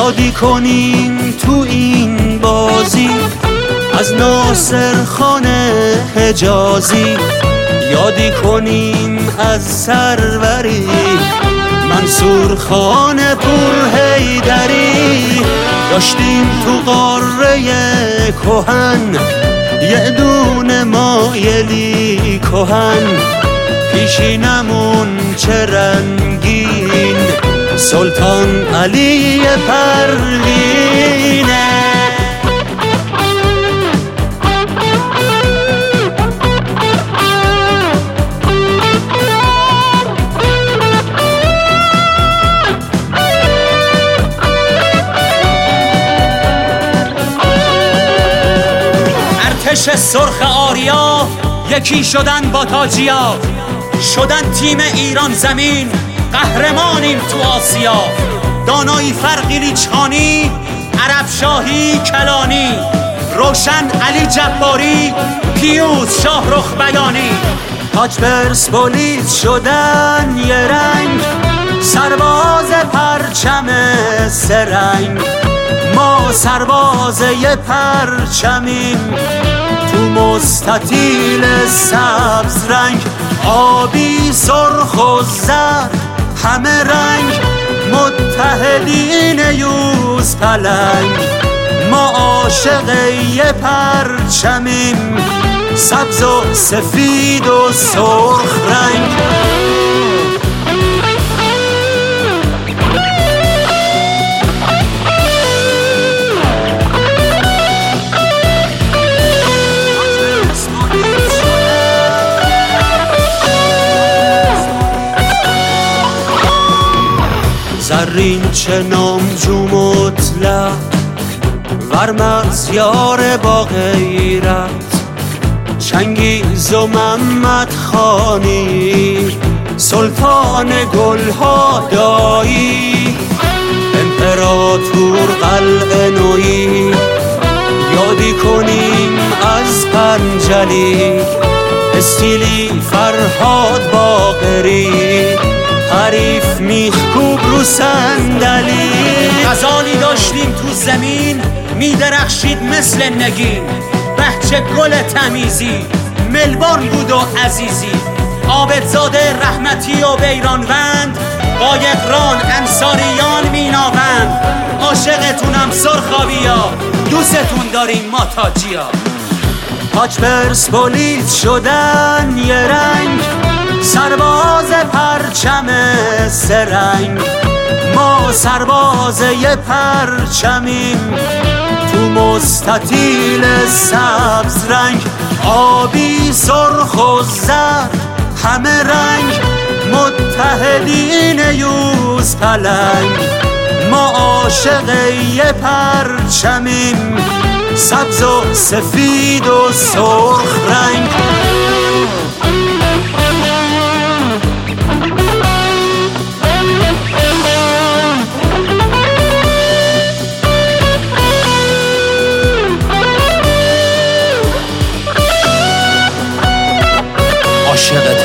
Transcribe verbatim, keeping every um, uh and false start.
شادی کنیم تو این بازی از ناصر خان حجازی، یادی کنیم از سروری منصور خان پر حیدری. داشتیم تو قاره کهن یه دونه مایلی کهن، پیشینمون چه رنگین سلطان علی پروینه. ارتش سرخ آریا یکی شدن با تاجیا، شدن تیم ایران زمین، قهرمانیم تو آسیا. دانایی فرقی چانی، عرب شاهی کلانی، روشن علی جباری، پیوز شاهرخ بیانی. تاج پرسپولیس شدن یه رنگ، سرباز پرچم سرنگ. ما سرباز یه پرچمیم تو مستطیل سبز رنگ، آبی سرخ و زرد همه رنگ، متحدین یوز پلنگ. ما عاشق یه پرچمیم سبز و سفید و سرخ رنگ. زرین چه نامجو مطلق ورمز یار با غیرت، چنگیز و محمد خانی سلطان گلها دایی. امپراتور قلعه نویی یادی کنیم از پنجلی، استیلی فرهاد باقری، حریف میخکوب رو صندلی. غزالی داشتیم تو زمین میدرخشید مثل نگین، بهچه گل تمیزی ملبورن بود و عزیزی. عابدزاده رحمتی و بیرانوند، قایقران انصاریان میناوند. عاشقتونم سرخابیا، دوستتون داریم ما تاجیا. تاج پرسپولیس شدن یه رنگ، سرباز پرچم سرنگ. ما سرباز یه پرچمیم تو مستطیل سبز رنگ، آبی سرخ و زرد همه رنگ، متحدین یوز پلنگ. ما عاشق یه پرچمیم سبز و سفید و سرخ رنگ. عاشقت